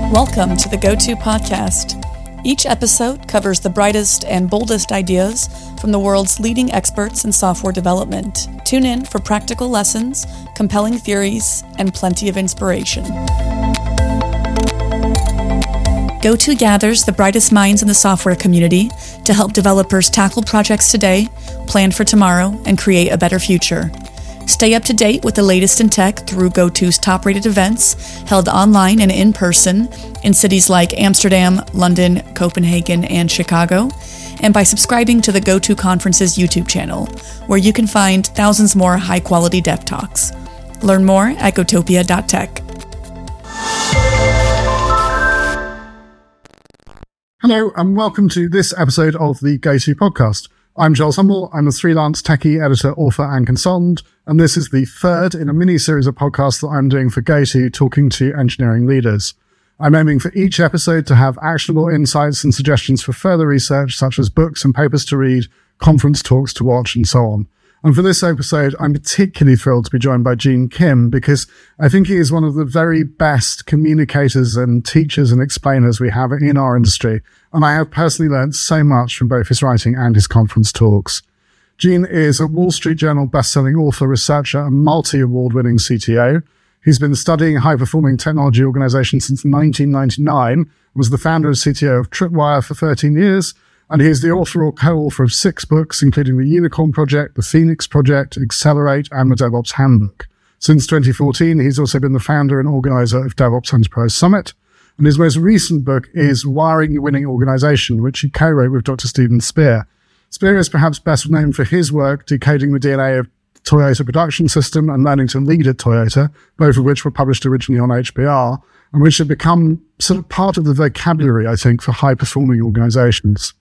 Welcome to the Go-To Podcast. Each episode covers the brightest and boldest ideas from the world's leading experts in software development. Tune in for practical lessons, compelling theories, and plenty of inspiration. Go-To gathers the brightest minds in the software community to help developers tackle projects today, plan for tomorrow, and create a better future. Stay up to date with the latest in tech through Go-To's top-rated events held online and in person in cities like Amsterdam, London, Copenhagen, and Chicago, and by subscribing to the Go-To Conference's YouTube channel, where you can find thousands more high-quality dev talks. Learn more at gotopia.tech. Hello, and welcome to this episode of the Go-To Podcast. I'm Giles Humble. I'm a freelance techie editor, author, and consultant, and this is the third in a mini-series of podcasts that I'm doing for Go-To, talking to engineering leaders. I'm aiming for each episode to have actionable insights and suggestions for further research, such as books and papers to read, conference talks to watch, and so on. And for this episode, I'm particularly thrilled to be joined by Gene Kim, because I think he is one of the very best communicators and teachers and explainers we have in our industry. And I have personally learned so much from both his writing and his conference talks. Gene is a Wall Street Journal bestselling author, researcher, and multi-award-winning CTO. He's been studying high-performing technology organizations since 1999, was the founder and CTO of Tripwire for 13 years, and he is the author or co-author of 6 books, including The Unicorn Project, The Phoenix Project, Accelerate, and The DevOps Handbook. Since 2014, he's also been the founder and organizer of DevOps Enterprise Summit, and his most recent book is Wiring Your Winning Organization, which he co-wrote with Dr. Stephen Spear. Spear is perhaps best known for his work decoding the DNA of the Toyota production system and learning to lead at Toyota, both of which were published originally on HBR, and which have become sort of part of the vocabulary, I think, for high-performing organizations.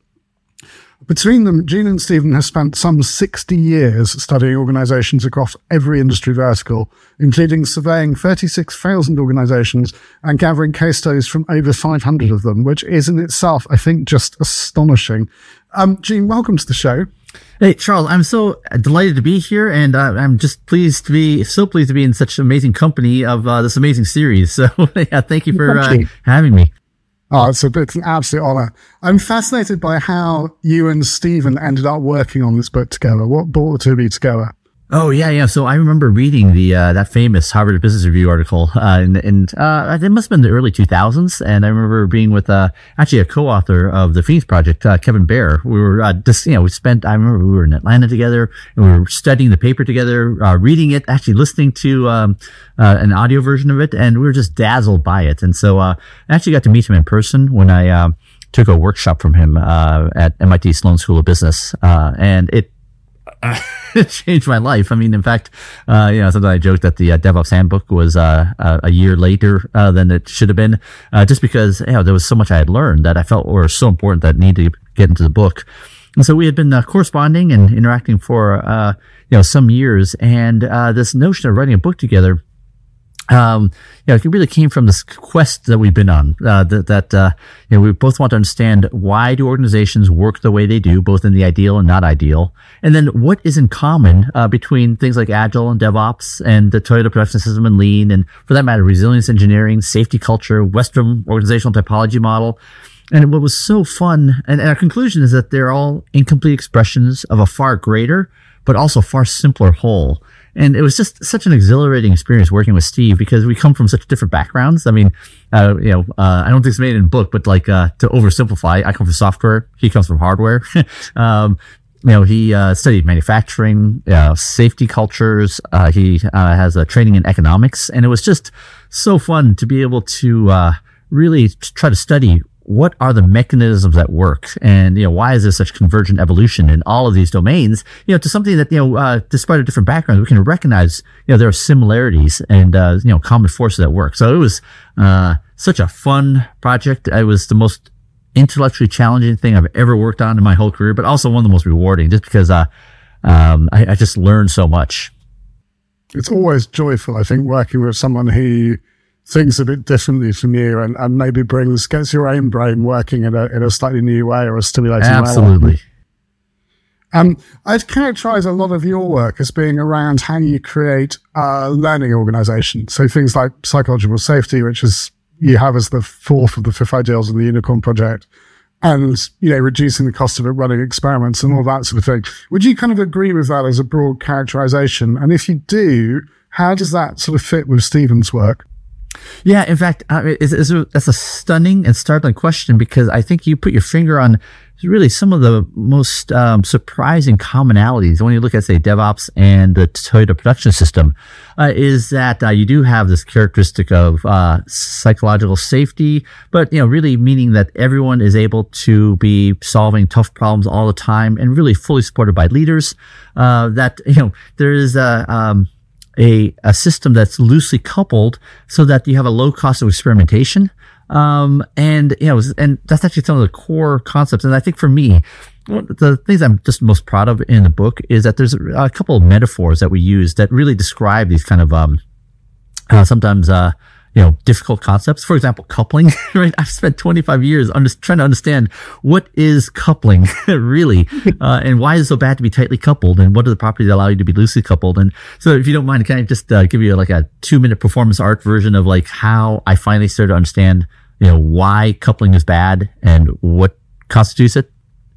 Between them, Gene and Stephen have spent some 60 years studying organizations across every industry vertical, including surveying 36,000 organizations and gathering case studies from over 500 of them, which is in itself, I think, just astonishing. Gene, welcome to the show. Hey, Charles, I'm so delighted to be here, and I'm just pleased to be in such amazing company of this amazing series. So, yeah, thank you for having me. Oh, it's an absolute honor. I'm fascinated by how you and Stephen ended up working on this book together. What brought the two of you together? Oh, yeah. So I remember reading that famous Harvard Business Review article, and it must have been the early 2000s. And I remember being with, actually a co-author of the Phoenix Project, Kevin Baer. We were, I remember we were in Atlanta together, and we were studying the paper together, reading it, actually listening to, an audio version of it, and we were just dazzled by it. And so, I actually got to meet him in person when I, took a workshop from him, at MIT Sloan School of Business, and it changed my life. I mean, in fact, sometimes I joke that the DevOps Handbook was a year later than it should have been, just because there was so much I had learned that I felt were so important that needed to get into the book. And so we had been corresponding and interacting for some years, and this notion of writing a book together, it really came from this quest that we've been on, we both want to understand why do organizations work the way they do, both in the ideal and not ideal. And then what is in common, between things like Agile and DevOps and the Toyota production system and Lean, and for that matter, resilience engineering, safety culture, Western organizational typology model. And what was so fun, and our conclusion is that they're all incomplete expressions of a far greater, but also far simpler whole. And it was just such an exhilarating experience working with Steve, because we come from such different backgrounds. I mean, I don't think it's made in a book, but to oversimplify, I come from software. He comes from hardware. He studied manufacturing, safety cultures. He has a training in economics, and it was just so fun to be able to really try to study what are the mechanisms that work, and why is there such convergent evolution in all of these domains, to something that despite our different backgrounds, we can recognize there are similarities and common forces at work. So it was such a fun project. It was the most intellectually challenging thing I've ever worked on in my whole career, but also one of the most rewarding, just because I just learned so much. It's always joyful, I think, working with someone who thinks a bit differently from you, and maybe gets your own brain working in a slightly new way, or a stimulating way. Absolutely. I'd characterize a lot of your work as being around how you create a learning organization. So things like psychological safety, which is you have as the fourth of the fifth ideals in the Unicorn Project, and, reducing the cost of it running experiments and all that sort of thing. Would you kind of agree with that as a broad characterization? And if you do, how does that sort of fit with Stephen's work? Yeah, in fact, that's a stunning and startling question, because I think you put your finger on really some of the most surprising commonalities when you look at, say, DevOps and the Toyota production system, is that you do have this characteristic of psychological safety, but, really meaning that everyone is able to be solving tough problems all the time and really fully supported by leaders. That, there is a system that's loosely coupled so that you have a low cost of experimentation. And that's actually some of the core concepts. And I think for me, the things I'm just most proud of in the book is that there's a couple of metaphors that we use that really describe these kind of, sometimes, difficult concepts. For example, coupling, right? I've spent 25 years trying to understand what is coupling really, and why is it so bad to be tightly coupled, and what are the properties that allow you to be loosely coupled. And so if you don't mind, can I just give you like a 2-minute performance art version of like how I finally started to understand, why coupling is bad and what constitutes it?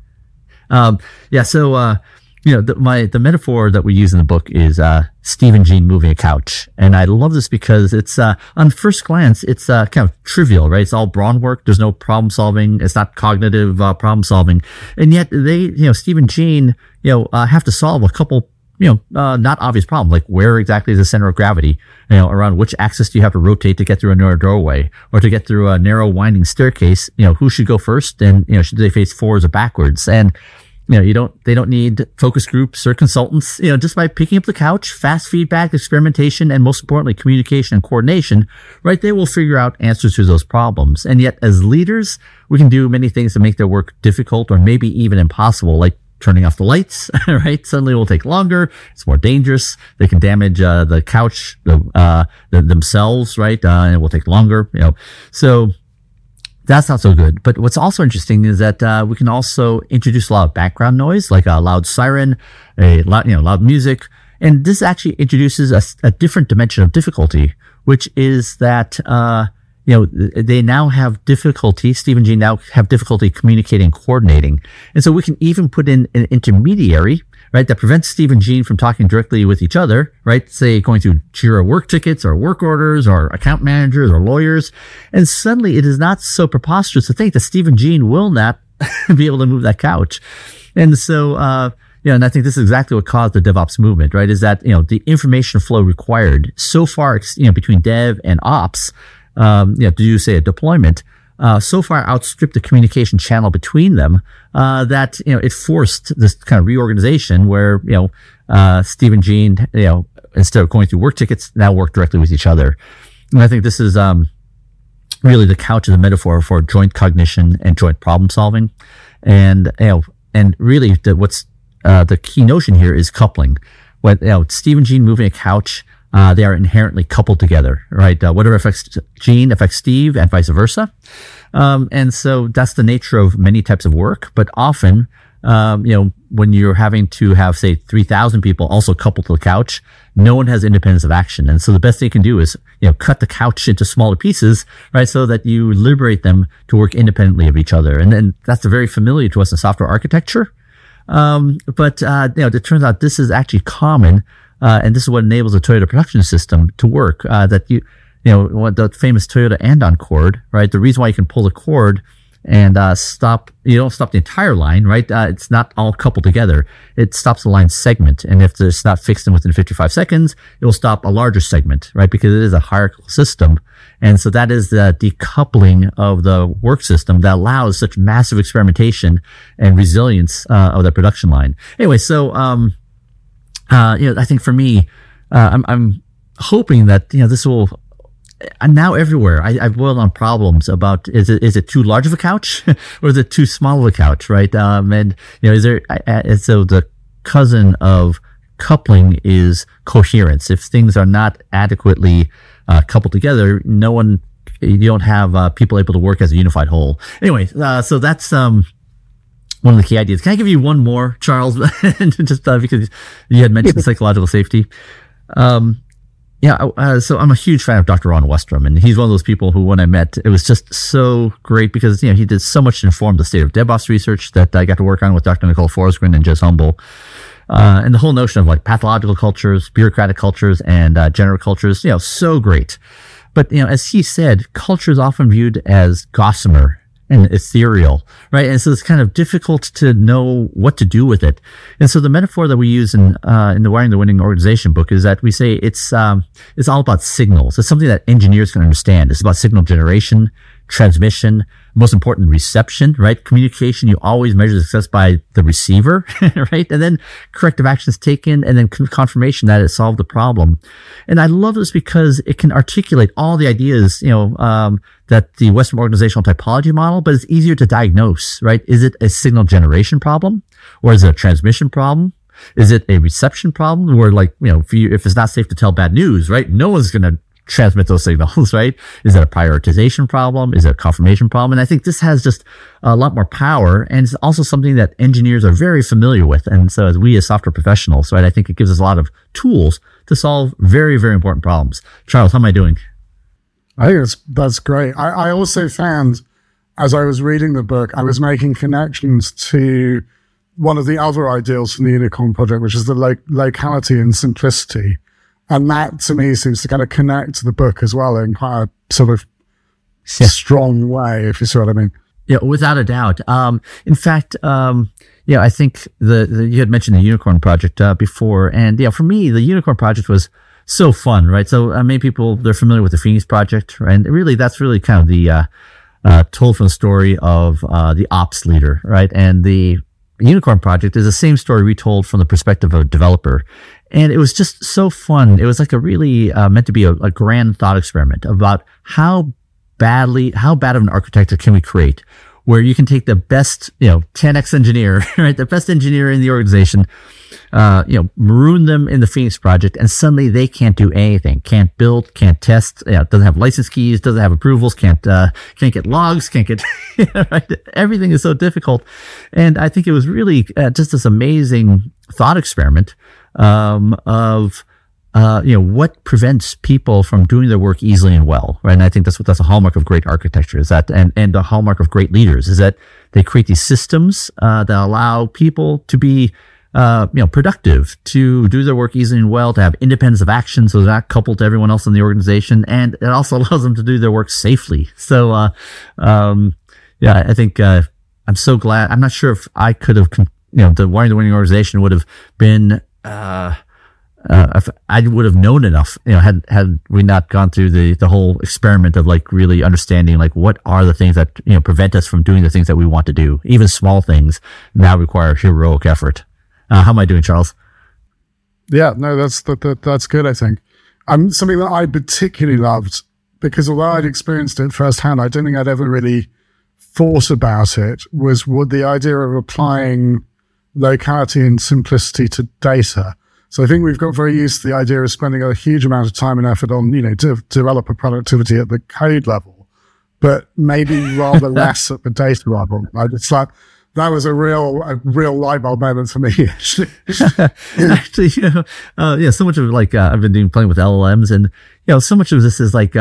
The metaphor that we use in the book is Steve Gene moving a couch. And I love this because it's on first glance, it's kind of trivial, right? It's all brawn work. There's no problem solving. It's not cognitive problem solving. And yet they, Steve and Gene, have to solve a couple, not obvious problems, like where exactly is the center of gravity, around which axis do you have to rotate to get through a narrow doorway, or to get through a narrow winding staircase, who should go first, and, should they face forwards or backwards? And, they don't need focus groups or consultants, just by picking up the couch, fast feedback, experimentation, and most importantly, communication and coordination, right? They will figure out answers to those problems. And yet as leaders, we can do many things to make their work difficult or maybe even impossible, like turning off the lights, right? Suddenly it will take longer. It's more dangerous. They can damage, the couch, themselves, right? And it will take longer, so that's not so good. But what's also interesting is that we can also introduce a lot of background noise, like a loud siren, loud music. And this actually introduces a different dimension of difficulty, which is that, they now have difficulty, Steve and Gene now have difficulty communicating and coordinating. And so we can even put in an intermediary, right, that prevents Steve and Gene from talking directly with each other, right? Say going through Jira work tickets or work orders or account managers or lawyers. And suddenly it is not so preposterous to think that Steve and Gene will not be able to move that couch. And so, and I think this is exactly what caused the DevOps movement, right? Is that, the information flow required so far, between dev and ops, to do, say, a deployment, so far outstripped the communication channel between them, that, it forced this kind of reorganization where, Steve and Gene, instead of going through work tickets, now work directly with each other. And I think this is, really the couch is a metaphor for joint cognition and joint problem solving. And, and really what's, the key notion here is coupling. When, Steve and Gene moving a couch, they are inherently coupled together, right? Whatever affects Gene affects Steve and vice versa. And so that's the nature of many types of work. But often, when you're having to have, say, 3,000 people also coupled to the couch, no one has independence of action. And so the best thing you can do is, cut the couch into smaller pieces, right? So that you liberate them to work independently of each other. And then that's very familiar to us in software architecture. But it turns out this is actually common. And this is what enables the Toyota production system to work, that the famous Toyota Andon cord, right? The reason why you can pull the cord and you don't stop the entire line, right? It's not all coupled together. It stops the line segment. And if it's not fixed in within 55 seconds, it will stop a larger segment, right? Because it is a hierarchical system. And so that is the decoupling of the work system that allows such massive experimentation and resilience of the production line. Anyway, so I think for me, I'm hoping that, this will, now everywhere, I've boiled on problems about, is it too large of a couch or is it too small of a couch, right? And, is there, so the cousin of coupling is coherence. If things are not adequately, coupled together, you don't have, people able to work as a unified whole. Anyway, so that's, one of the key ideas. Can I give you one more, Charles? Just because you had mentioned psychological safety. Yeah, so I'm a huge fan of Dr. Ron Westrum, and he's one of those people who, when I met, it was just so great because, he did so much to inform the state of DevOps research that I got to work on with Dr. Nicole Forsgren and Jez Humble. And the whole notion of like pathological cultures, bureaucratic cultures, and generic cultures, so great. But, as he said, culture is often viewed as gossamer and ethereal, right? And so it's kind of difficult to know what to do with it. And so the metaphor that we use in the Wiring the Winning Organization book is that we say it's all about signals. It's something that engineers can understand. It's about signal generation, transmission, most important, reception, right? Communication, you always measure success by the receiver, right? And then corrective actions taken, and then confirmation that it solved the problem. And I love this because it can articulate all the ideas, that the Western organizational typology model, but it's easier to diagnose, right? Is it a signal generation problem, or is it a transmission problem? Is it a reception problem where, like, if it's not safe to tell bad news, right? No one's going to transmit those signals, right? Is it a prioritization problem? Is it a confirmation problem? And I think this has just a lot more power, and it's also something that engineers are very familiar with. And so as we as software professionals, right, I think it gives us a lot of tools to solve very, very important problems. Charles, how am I doing? I think that's great. I also found, as I was reading the book, I was making connections to one of the other ideals from the Unicorn Project, which is the locality and simplicity. And that, to me, seems to kind of connect to the book as well in quite a sort of strong way, if you see what I mean. Yeah, without a doubt. In fact, I think you had mentioned the Unicorn Project before. And for me, the Unicorn Project was so fun, right? So many people, they're familiar with the Phoenix Project, right? And really, that's really kind of the told from the story of the ops leader, right? And the Unicorn Project is the same story retold from the perspective of a developer. And it was just so fun. It was like a really meant to be a grand thought experiment about how bad of an architecture can we create, where you can take the best, 10x engineer, right? The best engineer in the organization, maroon them in the Phoenix Project, and suddenly they can't do anything, can't build, can't test, doesn't have license keys, doesn't have approvals, can't get logs, can't get, right? Everything is so difficult. And I think it was really just this amazing thought experiment of what prevents people from doing their work easily and well, right? And I think that's a hallmark of great architecture, is that, and the hallmark of great leaders is that they create these systems that allow people to be productive, to do their work easily and well, to have independence of action, so they're not coupled to everyone else in the organization, and it also allows them to do their work safely. So, I think I'm so glad. I'm not sure if I could have, the Wiring the Winning Organization would have been. If I would have known enough, had we not gone through the whole experiment of like really understanding like what are the things that prevent us from doing the things that we want to do, even small things now require heroic effort. How am I doing, Charles? Yeah, no, that's good. I think something that I particularly loved, because although I'd experienced it firsthand, I don't think I'd ever really thought about it, was the idea of applying locality and simplicity to data. So I think we've got very used to the idea of spending a huge amount of time and effort on, developer productivity at the code level, but maybe rather less at the data level. I just thought that was a real light bulb moment for me. Actually, so much of like I've been playing with LLMs, and so much of this is like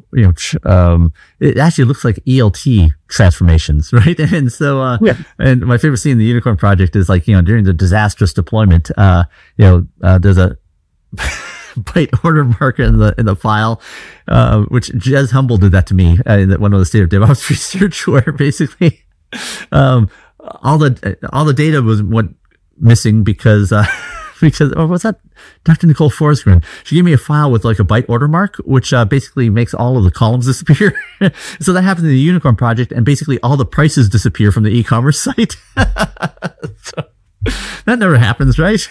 it actually looks like ELT transformations, right? And so and my favorite scene in the Unicorn Project is like during the disastrous deployment, there's a byte order marker in the file, which Jez Humble did that to me in one of the State of DevOps research, where basically all the data was missing because what's that? Dr. Nicole Forsgren. She gave me a file with like a byte order mark, which basically makes all of the columns disappear. So that happened in the Unicorn Project, and basically all the prices disappear from the e-commerce site. So, that never happens, right?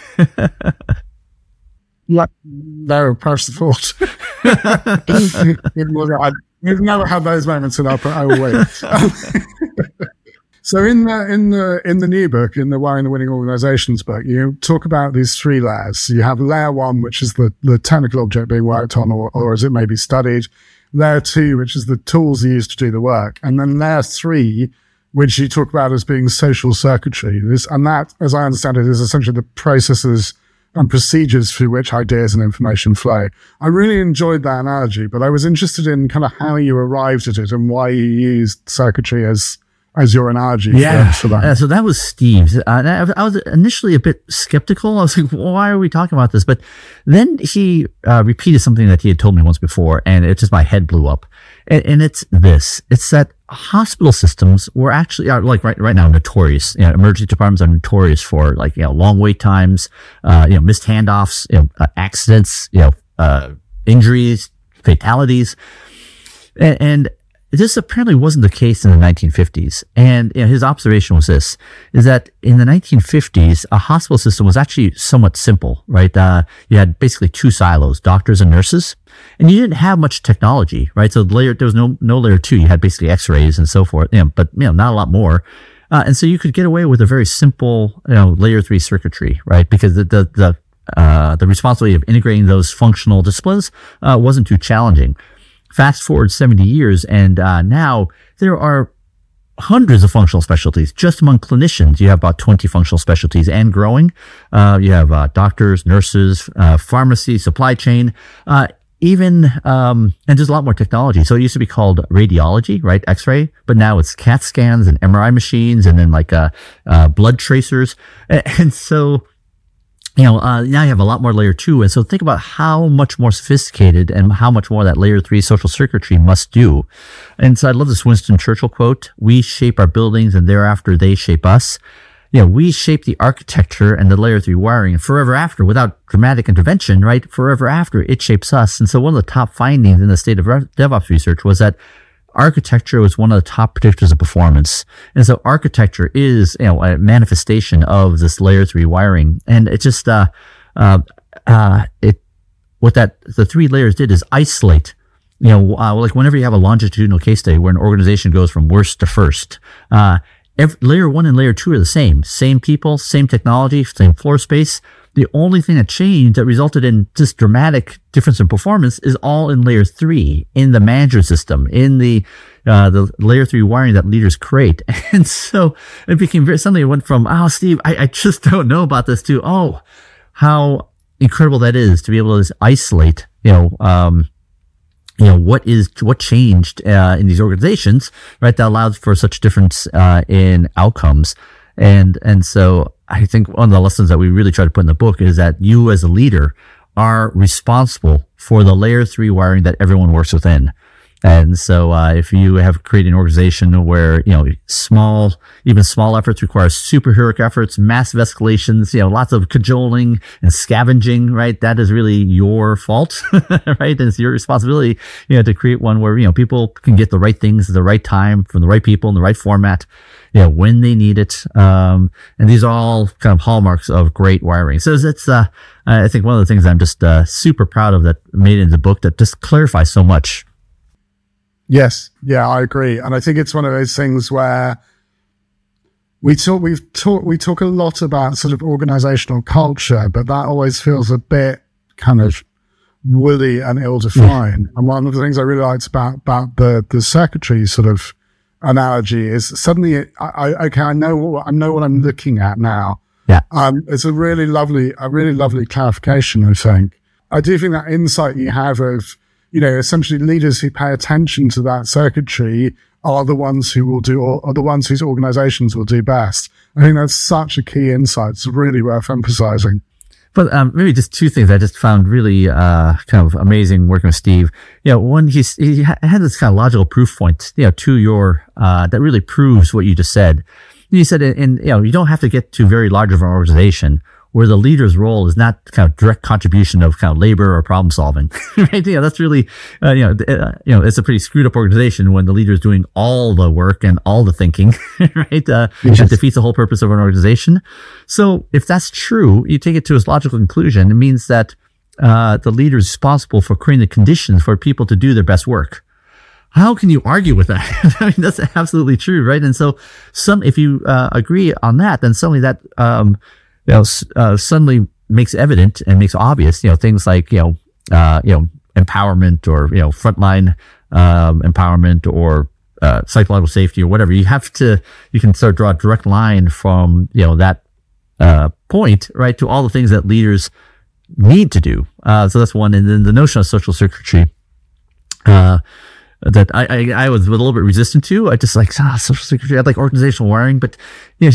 No, perhaps the fault. We've never had those moments in our way. So in the new book, in the Wiring the Winning Organizations book, you talk about these three layers. You have layer one, which is the technical object being worked on, or as it may be studied. Layer two, which is the tools used to do the work. And then layer three, which you talk about as being social circuitry. And that, as I understand it, is essentially the processes and procedures through which ideas and information flow. I really enjoyed that analogy, but I was interested in kind of how you arrived at it and why you used circuitry as your analogy for that. So that was Steve's. I was initially a bit skeptical. I was like, why are we talking about this? But then he repeated something that he had told me once before, and it just, my head blew up. And it's this. It's that hospital systems were actually, like right now, notorious. Emergency departments are notorious for, like, long wait times, missed handoffs, accidents, injuries, fatalities. And this apparently wasn't the case in the 1950s. And his observation was this, is that in the 1950s, a hospital system was actually somewhat simple, right? You had basically two silos, doctors and nurses, and you didn't have much technology, right? So there was no layer 2. You had basically x-rays and so forth, but not a lot more. And so you could get away with a very simple, layer 3 circuitry, right? Because the responsibility of integrating those functional disciplines wasn't too challenging. Fast forward 70 years, and now there are hundreds of functional specialties. Just among clinicians, you have about 20 functional specialties and growing. You have doctors, nurses, pharmacy, supply chain, and there's a lot more technology. So it used to be called radiology, right? X-ray, but now it's CAT scans and MRI machines, and then blood tracers. And so now you have a lot more layer 2. And so think about how much more sophisticated and how much more that layer 3 social circuitry must do. And so I love this Winston Churchill quote: "We shape our buildings and thereafter they shape us." We shape the architecture and the layer 3 wiring, and forever after, without dramatic intervention, right? Forever after, it shapes us. And so one of the top findings in the state of DevOps research was that architecture was one of the top predictors of performance. And so architecture is, a manifestation of this layer 3 wiring. And it just, what the 3 layers did is isolate, like whenever you have a longitudinal case study where an organization goes from worst to first, layer 1 and layer 2 are the same people, same technology, same floor space. The only thing that changed that resulted in this dramatic difference in performance is all in layer 3, in the management system, in the layer 3 wiring that leaders create. And so it became suddenly it went from, Steve, I just don't know about this, to, how incredible that is to be able to isolate, what changed in these organizations, right? That allows for such difference in outcomes. And so I think one of the lessons that we really try to put in the book is that you as a leader are responsible for the layer 3 wiring that everyone works within. And so, if you have created an organization where, small efforts require superheroic efforts, massive escalations, lots of cajoling and scavenging, right? That is really your fault, right? And it's your responsibility, to create one where, people can get the right things at the right time from the right people in the right format, when they need it. And these are all kind of hallmarks of great wiring. So it's, I think one of the things I'm just, super proud of that made it in the book that just clarifies so much. Yes. Yeah, I agree. And I think it's one of those things where we talk a lot about sort of organizational culture, but that always feels a bit kind of woolly and ill-defined. And one of the things I really liked about the circuitry sort of analogy is suddenly I know what I'm looking at now. Yeah. It's a really lovely clarification, I think. I do think that insight you have of, essentially leaders who pay attention to that circuitry are the ones who are the ones whose organizations will do best. I think that's such a key insight. It's really worth emphasizing. But maybe just 2 things I just found really kind of amazing working with Steve. One, he had this kind of logical proof point, to your that really proves what you just said. You said, you don't have to get to very large of an organization where the leader's role is not kind of direct contribution of kind of labor or problem solving, right? That's really, it's a pretty screwed up organization when the leader is doing all the work and all the thinking, right? It defeats the whole purpose of an organization. So if that's true, you take it to its logical conclusion. It means that the leader is responsible for creating the conditions for people to do their best work. How can you argue with that? I mean, that's absolutely true, right? And so if you agree on that, then suddenly that suddenly makes evident and makes obvious, things like, empowerment or, frontline empowerment or psychological safety or whatever. You can sort of draw a direct line from, that point, right, to all the things that leaders need to do. So that's one. And then the notion of social circuitry, that I was a little bit resistant to. I just like social circuitry. I like organizational wiring, but he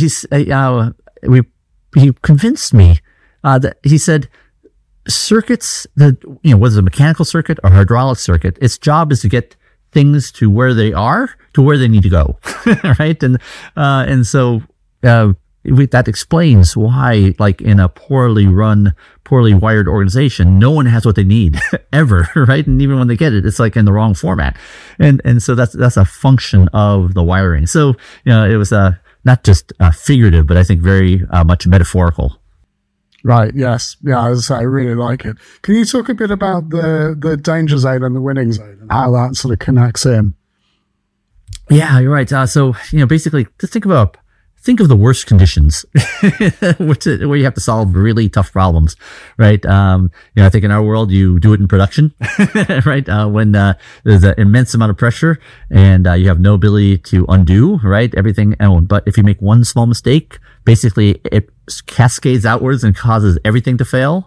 convinced me that he said circuits that whether it's a mechanical circuit or hydraulic circuit, its job is to get things to where they are to where they need to go, right? And so that explains why, like in a poorly run, poorly wired organization, no one has what they need ever, right? And even when they get it, it's like in the wrong format. And so that's a function of the wiring. So, it was not just figurative, but I think very much metaphorical. Right. Yes. Yeah. I really like it. Can you talk a bit about the danger zone and the winning zone and how that sort of connects in? Yeah, you're right. So, basically just think of the worst conditions where you have to solve really tough problems, right? I think in our world, you do it in production, right? When there's an immense amount of pressure and you have no ability to undo, right? Everything. But if you make one small mistake, basically it cascades outwards and causes everything to fail.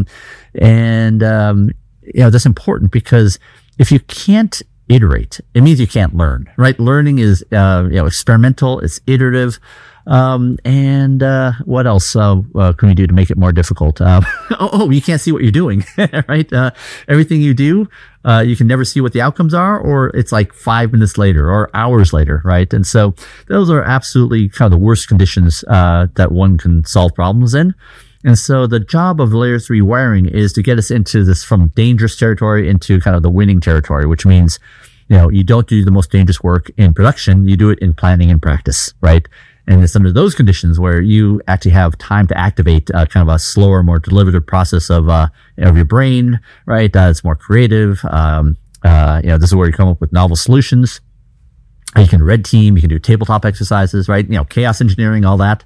That's important because if you can't iterate, it means you can't learn, right? Learning is, experimental, it's iterative. What else, can we do to make it more difficult? You can't see what you're doing, right? Everything you do, you can never see what the outcomes are, or it's like 5 minutes later or hours later, right? And so those are absolutely kind of the worst conditions, that one can solve problems in. And so the job of layer 3 wiring is to get us into this from dangerous territory into kind of the winning territory, which means, you don't do the most dangerous work in production. You do it in planning and practice, right? And it's under those conditions where you actually have time to activate kind of a slower, more deliberative process of your brain, right? It's more creative. This is where you come up with novel solutions. You can red team, you can do tabletop exercises, right? Chaos engineering, all that.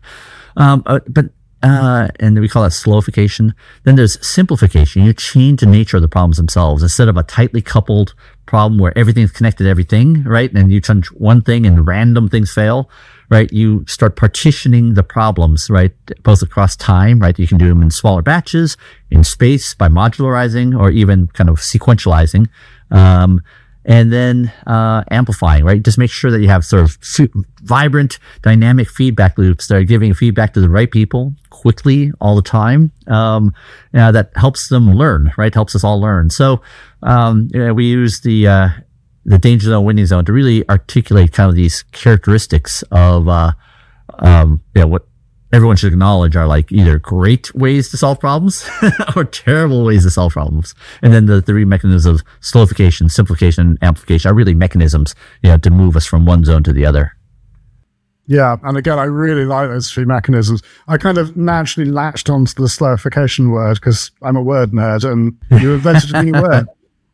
And we call that slowification. Then there's simplification. You change the nature of the problems themselves. Instead of a tightly coupled problem where everything's connected to everything, right? And you change one thing and random things fail, right? You start partitioning the problems, right? Both across time, right? You can do them in smaller batches, in space by modularizing, or even kind of sequentializing. And then amplifying, right? Just make sure that you have sort of vibrant, dynamic feedback loops that are giving feedback to the right people quickly all the time. That helps them learn, right? Helps us all learn. So we use the danger zone, winning zone to really articulate kind of these characteristics of what everyone should acknowledge are like either great ways to solve problems or terrible ways to solve problems. And then the three mechanisms of slowification, simplification, amplification are really mechanisms, to move us from one zone to the other. Yeah. And again, I really like those three mechanisms. I kind of naturally latched onto the slowification word because I'm a word nerd and you invented a new word.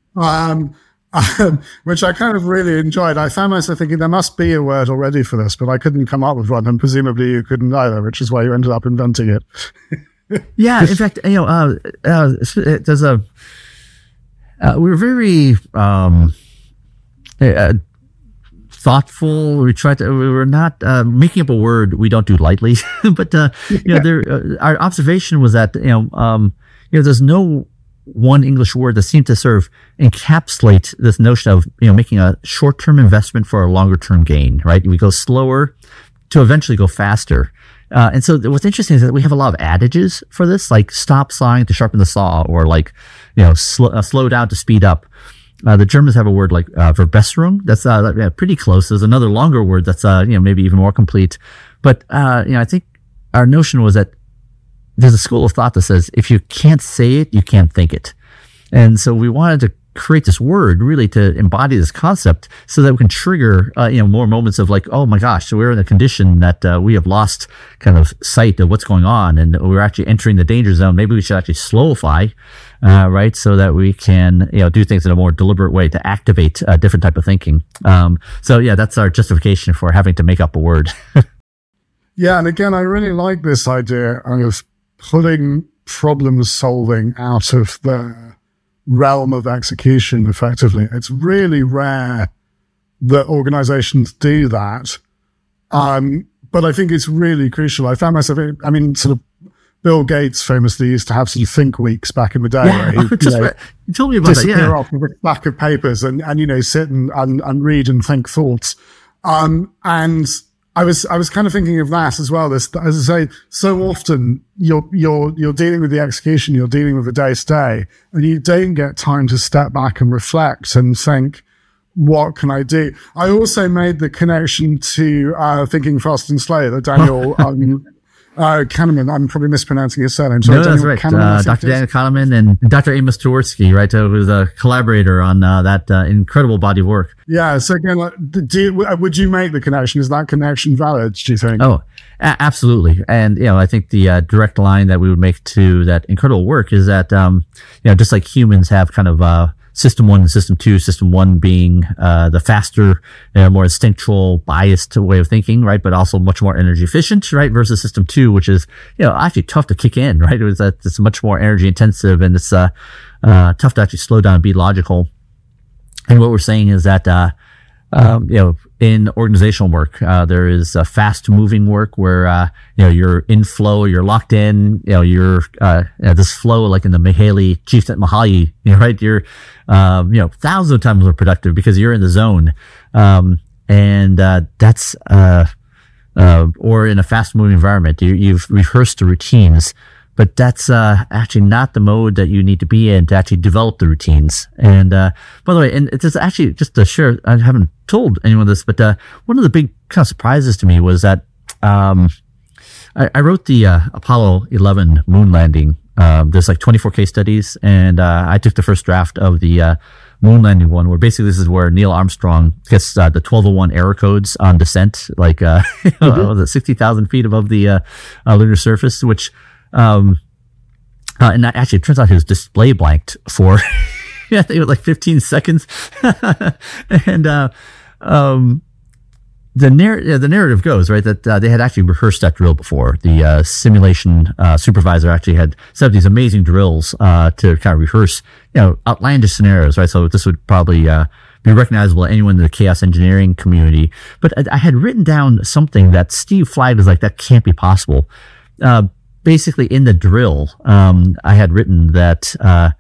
Which I kind of really enjoyed. I found myself thinking there must be a word already for this, but I couldn't come up with one, and presumably you couldn't either, which is why you ended up inventing it. Yeah, in fact, there's we're very thoughtful. We were not making up a word we don't do lightly, but our observation was that there's no one English word that seemed to sort of encapsulate this notion of, making a short-term investment for a longer-term gain, right? We go slower to eventually go faster. And so what's interesting is that we have a lot of adages for this, like stop sawing to sharpen the saw, or like, slow down to speed up. The Germans have a word like Verbesserung. That's pretty close. There's another longer word that's maybe even more complete. But I think our notion was that there's a school of thought that says if you can't say it, you can't think it. And so we wanted to create this word really to embody this concept so that we can trigger, more moments of like, oh my gosh, so we're in a condition that we have lost kind of sight of what's going on, and we're actually entering the danger zone. Maybe we should actually slowify, right? So that we can, do things in a more deliberate way to activate a different type of thinking. So yeah, that's our justification for having to make up a word. Yeah. And again, I really like this idea of pulling problem solving out of the realm of execution effectively. It's really rare that organizations do that. But I think it's really crucial. I found myself, sort of Bill Gates famously used to have some think weeks back in the day. Yeah, where you told me about that. Disappear off with a stack of papers and sit and read and think thoughts. And I was kind of thinking of that as well. This, as I say, so often you're dealing with the execution, you're dealing with the day to day, and you don't get time to step back and reflect and think, what can I do? I also made the connection to Thinking Fast and Slow, the Daniel Kahneman. I'm probably mispronouncing his surname. Sorry, no, that's right. Dr. Daniel Kahneman and Dr. Amos Tversky, right, who was a collaborator on that incredible body of work. Yeah. So again, would you make the connection? Is that connection valid, do you think? Oh, absolutely. And, I think the direct line that we would make to that incredible work is that, just like humans have kind of System 1 and System 2, System 1 being the faster, more instinctual, biased way of thinking, right? But also much more energy efficient, right? Versus System 2, which is, actually tough to kick in, right? It's much more energy intensive, and it's tough to actually slow down and be logical. And what we're saying is that, in organizational work, there is fast moving work where, you're in flow, you're locked in, you're, this flow, like in the Mihaly, Csikszentmihalyi, right? You're, thousands of times more productive because you're in the zone. That's, or in a fast moving environment, you've rehearsed the routines, but that's actually not the mode that you need to be in to actually develop the routines. And by the way, and it's actually just to share, I haven't told anyone this, but one of the big kind of surprises to me was that I wrote the Apollo 11 moon landing. There's like 24 case studies, and I took the first draft of the moon landing one, where basically this is where Neil Armstrong gets the 1201 error codes on descent, like 60,000 feet above the lunar surface, which and actually it turns out he was display blanked for I think it was like 15 seconds. And the narrative goes, right, that they had actually rehearsed that drill before. The simulation supervisor actually had set up these amazing drills to kind of rehearse, outlandish scenarios, right? So this would probably be recognizable to anyone in the chaos engineering community. But I had written down something that Steve flagged as like, that can't be possible. Basically, in the drill, I had written that,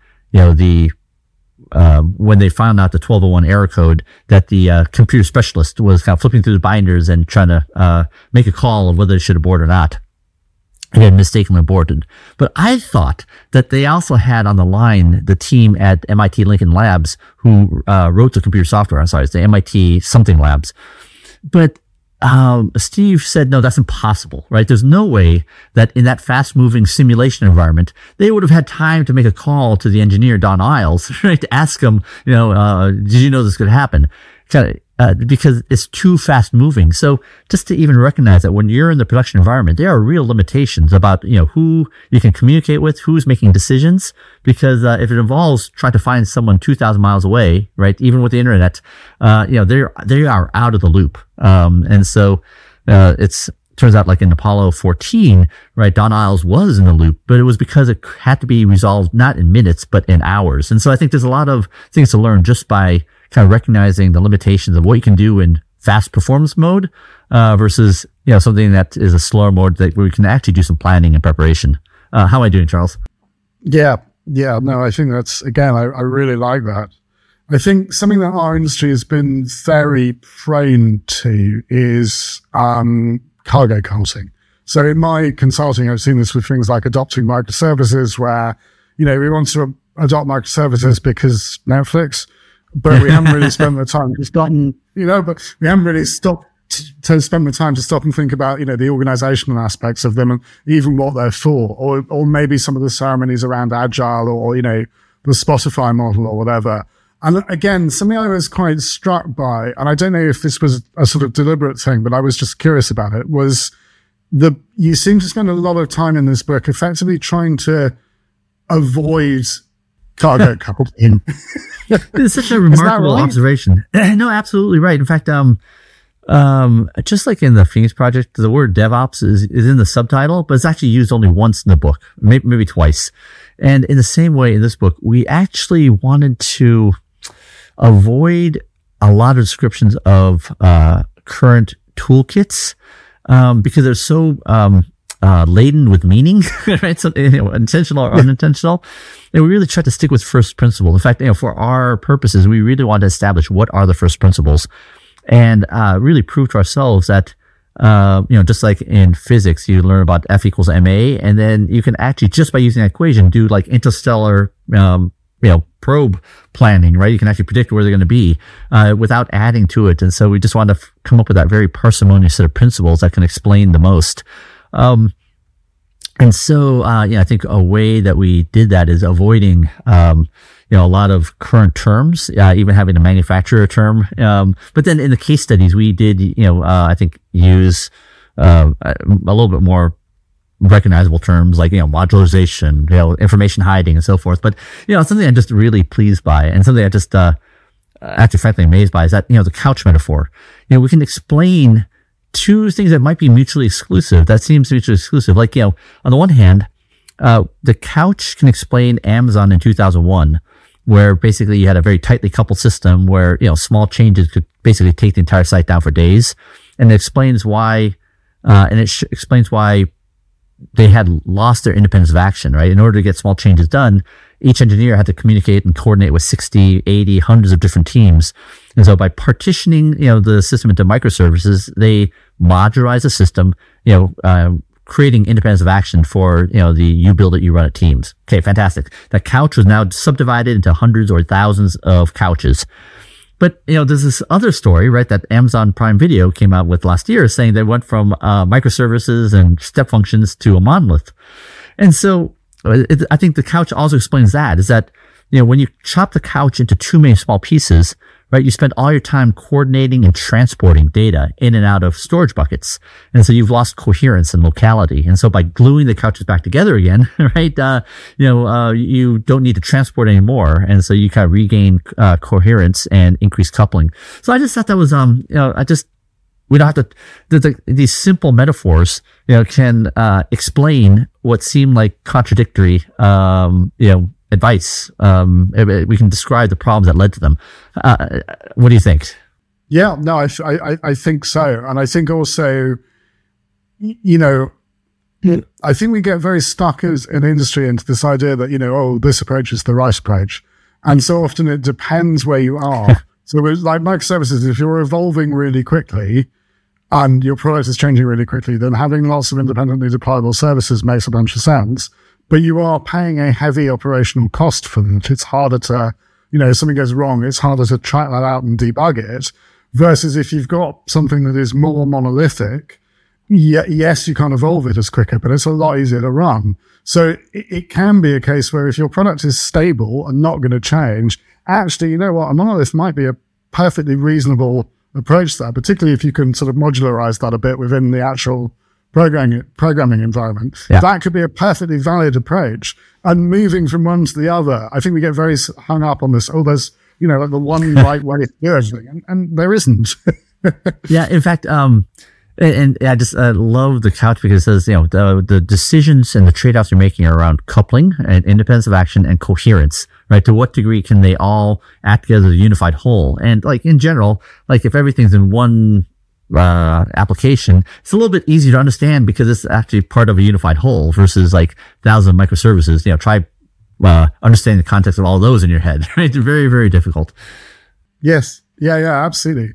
when they found out the 1201 error code, that the computer specialist was kind of flipping through the binders and trying to make a call of whether they should abort or not. And had mistakenly aborted. But I thought that they also had on the line the team at MIT Lincoln Labs who wrote the computer software. I'm sorry, it's the MIT something labs. But Steve said, no, that's impossible, right? There's no way that in that fast moving simulation environment, they would have had time to make a call to the engineer, Don Iles, right? To ask him, did you know this could happen? Because it's too fast moving. So just to even recognize that when you're in the production environment, there are real limitations about, who you can communicate with, who's making decisions. Because, if it involves trying to find someone 2,000 miles away, right? Even with the internet, they are out of the loop. And so, turns out like in Apollo 14, right, Don Iles was in the loop, but it was because it had to be resolved not in minutes, but in hours. And so I think there's a lot of things to learn just by kind of recognizing the limitations of what you can do in fast performance mode, versus, something that is a slower mode where we can actually do some planning and preparation. How am I doing, Charles? Yeah. No, I think that's, again, I really like that. I think something that our industry has been very prone to is cargo culting. So in my consulting, I've seen this with things like adopting microservices where, we want to adopt microservices because Netflix, but we haven't really spent the time to stop, but we haven't really stopped to spend the time to stop and think about, the organizational aspects of them and even what they're for, or maybe some of the ceremonies around Agile or the Spotify model or whatever. And again, something I was quite struck by, and I don't know if this was a sort of deliberate thing, but I was just curious about it, was you seem to spend a lot of time in this book effectively trying to avoid cargo culting. It's such a remarkable observation. No, absolutely right. In fact, just like in the Phoenix Project, the word DevOps is in the subtitle, but it's actually used only once in the book, maybe twice. And in the same way in this book, we actually wanted to avoid a lot of descriptions of current toolkits, because they're so laden with meaning, right? So, intentional or unintentional. And we really try to stick with first principles. In fact, for our purposes, we really want to establish what are the first principles and really prove to ourselves that, just like in physics, you learn about F equals ma, and then you can actually, just by using that equation, do like interstellar, probe planning, right? You can actually predict where they're going to be without adding to it. And so we just want to come up with that very parsimonious set of principles that can explain the most. And so, I think a way that we did that is avoiding, a lot of current terms, even having a manufacturer term. But then in the case studies, we did, I think use, a little bit more recognizable terms like, modularization, information hiding and so forth. But, something I'm just really pleased by and something I just, actually frankly amazed by is that, the couch metaphor. We can explain two things that might be mutually exclusive. That seems mutually exclusive. Like, on the one hand, the couch can explain Amazon in 2001, where basically you had a very tightly coupled system where, small changes could basically take the entire site down for days. And it explains why, explains why they had lost their independence of action, right? In order to get small changes done, each engineer had to communicate and coordinate with 60, 80, hundreds of different teams. And so by partitioning, the system into microservices, they modularize the system, creating independence of action for, the you build it, you run it teams. Okay, fantastic. That couch was now subdivided into hundreds or thousands of couches. But, there's this other story, right, that Amazon Prime Video came out with last year saying they went from microservices and step functions to a monolith. And so I think the couch also explains that, is that, when you chop the couch into too many small pieces, right, you spend all your time coordinating and transporting data in and out of storage buckets. And so you've lost coherence and locality. And so by gluing the couches back together again, right, you don't need to transport anymore. And so you kind of regain coherence and increase coupling. So I just thought that was, we don't have to, these simple metaphors, can explain what seem like contradictory, advice. We can describe the problems that led to them. What do you think? Yeah, no, I think so. And I think also, I think we get very stuck as an industry into this idea that, this approach is the right approach. And so often it depends where you are. So like microservices, if you're evolving really quickly and your product is changing really quickly, then having lots of independently deployable services makes a bunch of sense. But you are paying a heavy operational cost for them. It's harder to, if something goes wrong, it's harder to track that out and debug it. Versus if you've got something that is more monolithic, yes, you can't evolve it as quicker, but it's a lot easier to run. So it can be a case where if your product is stable and not going to change, actually, a monolith might be a perfectly reasonable approach to that, particularly if you can sort of modularize that a bit within the actual programming environment. Yeah. That could be a perfectly valid approach. And moving from one to the other, I think we get very hung up on this. There's, like the one right way to do everything. And there isn't. Yeah. In fact, and I just love the couch because it says, the decisions and the trade-offs you're making are around coupling and independence of action and coherence, right? To what degree can they all act together as a unified whole? And like in general, like if everything's in one application, it's a little bit easier to understand because it's actually part of a unified whole versus like thousands of microservices. Try understanding the context of all those in your head, right? It's very, very difficult. Yes. Yeah, absolutely.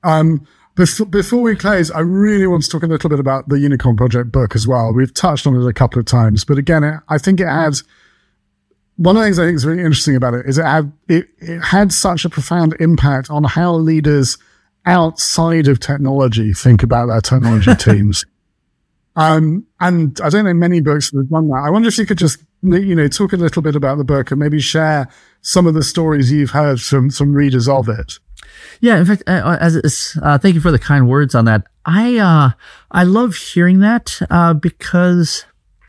Before we close, I really want to talk a little bit about the Unicorn Project book as well. We've touched on it a couple of times, but again, I think it had, one of the things I think is really interesting about it is it had such a profound impact on how leaders outside of technology think about their technology teams. And I don't know many books that have done that. I wonder if you could just, talk a little bit about the book and maybe share some of the stories you've heard from some readers of it. Yeah, in fact, thank you for the kind words on that. I love hearing that because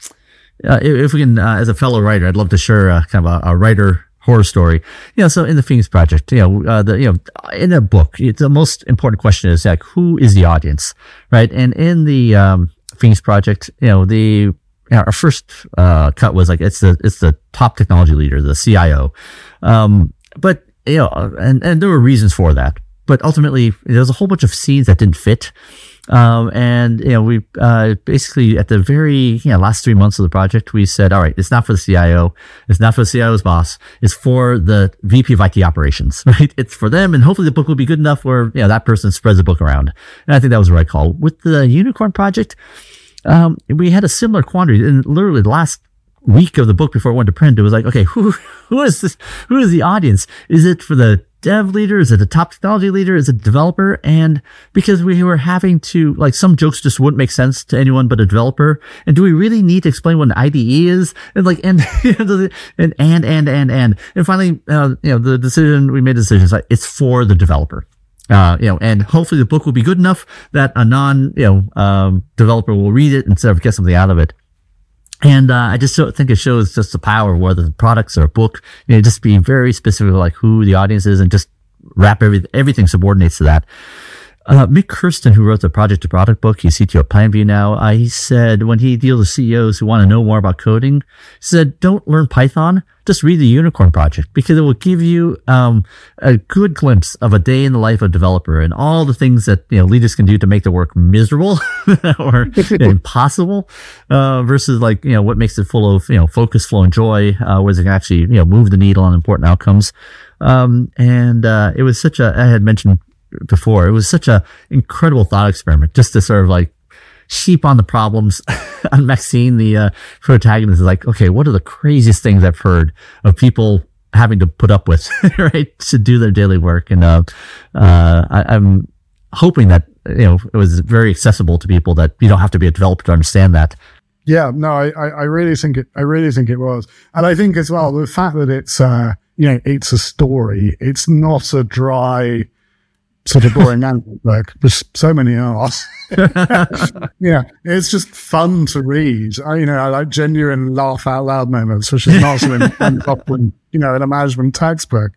if we can, as a fellow writer, I'd love to share kind of a writer horror story. So in the Phoenix Project, in a book, the most important question is like, who is the audience, right? And in the Phoenix Project, our first cut was like it's the top technology leader, the CIO, but and there were reasons for that. But ultimately, there was a whole bunch of scenes that didn't fit. And, we basically at the very last 3 months of the project, we said, all right, it's not for the CIO. It's not for the CIO's boss. It's for the VP of IT operations, right? It's for them. And hopefully the book will be good enough where, that person spreads the book around. And I think that was the right call. With the Unicorn project, we had a similar quandary. In literally the last week of the book before it went to print, it was like, okay, who is this? Who is the audience? Is it for the dev leader? Is it the top technology leader? Is it a developer? And because we were having to, some jokes just wouldn't make sense to anyone but a developer. And do we really need to explain what an IDE is? And and finally, the decision, we made a decision, it's for the developer. And hopefully the book will be good enough that a developer will read it instead of get something out of it. And I just think it shows just the power of whether the products or a book, just be very specific, like who the audience is, and just wrap everything subordinates to that. Mick Kirsten, who wrote the Project to Product book, he's CTO at PlanView now, he said when he deals with CEOs who want to know more about coding, he said, don't learn Python, just read the Unicorn project, because it will give you a good glimpse of a day in the life of a developer and all the things that leaders can do to make the work miserable or impossible, versus what makes it full of focus, flow, and joy, where they can actually move the needle on important outcomes. It was such I had mentioned before, it was such a incredible thought experiment just to sort of sheep on the problems. On Maxine, the protagonist is okay, what are the craziest things I've heard of people having to put up with, right, to do their daily work? And I'm hoping that it was very accessible to people, that you don't have to be a developer to understand that. Yeah, no, I really think it was, and I think as well the fact that it's it's a story. It's not a dry sort of boring book. There's so many hours. It's just fun to read. I like genuine laugh out loud moments, which is not in a management textbook.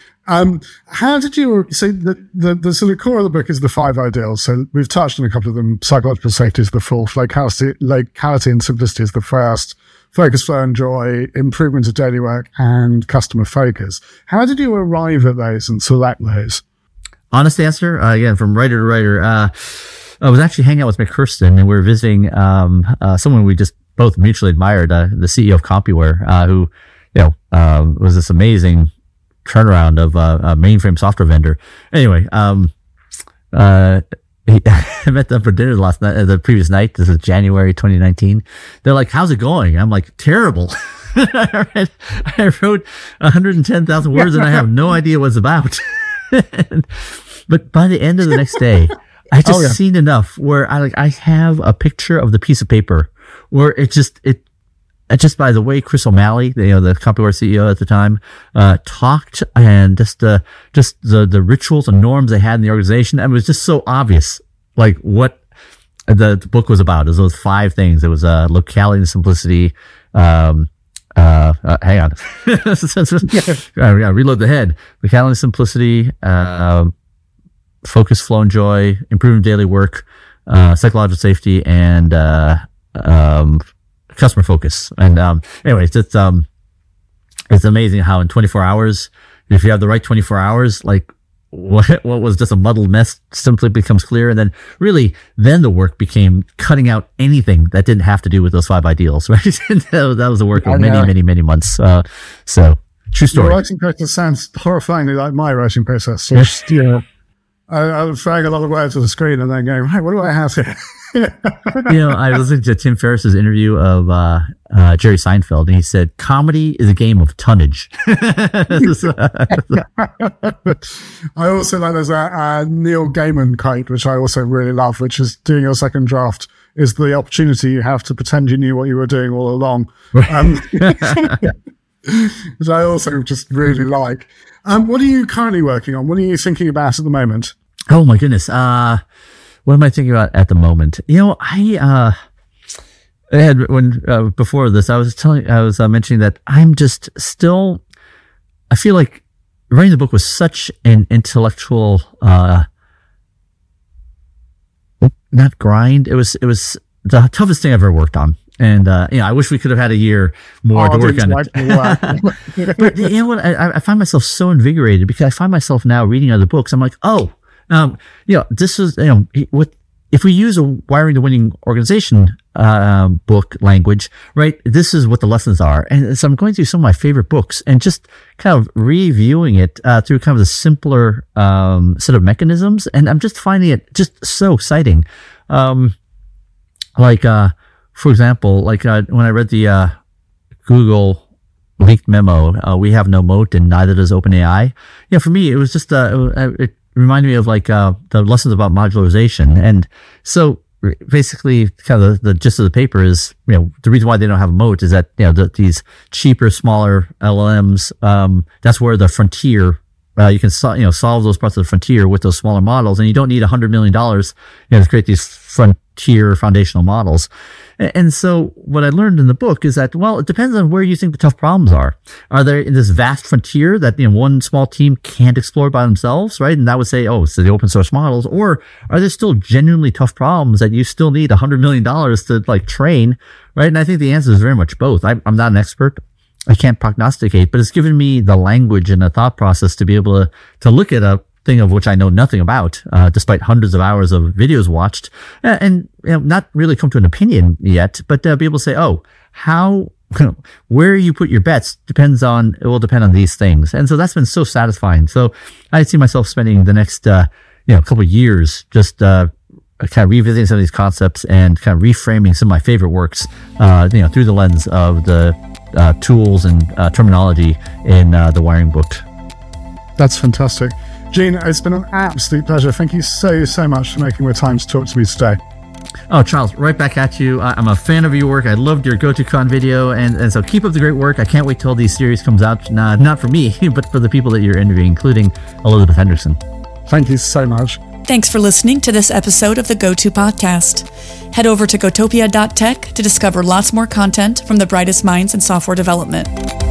How did you, so the sort of core of the book is the 5 ideals. So we've touched on a couple of them. Psychological safety is the 4th, locality and simplicity is the 1st, focus, flow, and joy, improvement of daily work, and customer focus. How did you arrive at those and select those? Honest answer, again, from writer to writer, I was actually hanging out with Mick Kirsten, and we were visiting someone we just both mutually admired, the CEO of CompuWare, who was this amazing turnaround of a mainframe software vendor. Anyway, I met them for dinner the previous night. This is January 2019. They're like, "How's it going?" I'm like, "Terrible." I wrote 110,000 words, and I have no idea what it's about. But by the end of the next day, I just seen enough where I have a picture of the piece of paper where it just by the way Chris O'Malley, the CompuWare CEO at the time, talked, and just the rituals and norms they had in the organization, and it was just so obvious, what the book was about. It was those 5 things. It was locality and simplicity. Hang on, I gotta reload the head. Locality and simplicity. Focus, flow, and joy, improving daily work, psychological safety, and customer focus. And anyways, it's amazing how in 24 hours, if you have the right 24 hours, what was just a muddled mess simply becomes clear. And then the work became cutting out anything that didn't have to do with those 5 ideals, right? That was the work of many months. So true story. Your writing process sounds horrifyingly like my writing process. I was throwing a lot of words at the screen and then going, right, what do I have here? I was listening to Tim Ferriss's interview of Jerry Seinfeld, and he said, comedy is a game of tonnage. I also like there's a Neil Gaiman quote, which I also really love, which is doing your second draft is the opportunity you have to pretend you knew what you were doing all along. Which I also just really like. What are you currently working on? What are you thinking about at the moment? Oh my goodness. What am I thinking about at the moment? I had before this, I was mentioning that I'm just still, I feel like writing the book was such an intellectual, not grind. It was the toughest thing I've ever worked on. And, I wish we could have had a year more to work on it. But you know what? I find myself so invigorated because I find myself now reading other books. I'm like, this is, with if we use a Wiring the Winning Organization book language, right, this is what the lessons are. And so I'm going through some of my favorite books and just kind of reviewing it through kind of the simpler set of mechanisms. And I'm just finding it just so exciting. For example, when I read the Google leaked memo, we have no moat and neither does OpenAI. Yeah, for me, it was just it reminded me of the lessons about modularization. And so basically kind of the gist of the paper is, the reason why they don't have a moat is that, these cheaper, smaller LLMs, that's where the frontier, you can solve those parts of the frontier with those smaller models, and you don't need $100 million, to create these frontier foundational models. And so what I learned in the book is that, well, it depends on where you think the tough problems are. Are there in this vast frontier that, one small team can't explore by themselves, right? And that would say, oh, it's the open source models. Or are there still genuinely tough problems that you still need $100 million to train, right? And I think the answer is very much both. I'm not an expert. I can't prognosticate, but it's given me the language and the thought process to be able to look at a thing of which I know nothing about, despite hundreds of hours of videos watched, and not really come to an opinion yet, but be able to say, oh, where you put your bets will depend on these things. And so that's been so satisfying. So I see myself spending the next, couple of years just, kind of revisiting some of these concepts and kind of reframing some of my favorite works, through the lens of the tools and terminology in the wiring book. That's fantastic. Gene, it's been an absolute pleasure. Thank you so much for making the time to talk to me today. Oh, Charles, right back at you. I'm a fan of your work. I loved your GoToCon video, and so keep up the great work. I can't wait till these series comes out, not for me, but for the people that you're interviewing, including Elizabeth Hendrickson. Thank you so much. Thanks for listening to this episode of the GoTo Podcast. Head over to gotopia.tech to discover lots more content from the brightest minds in software development.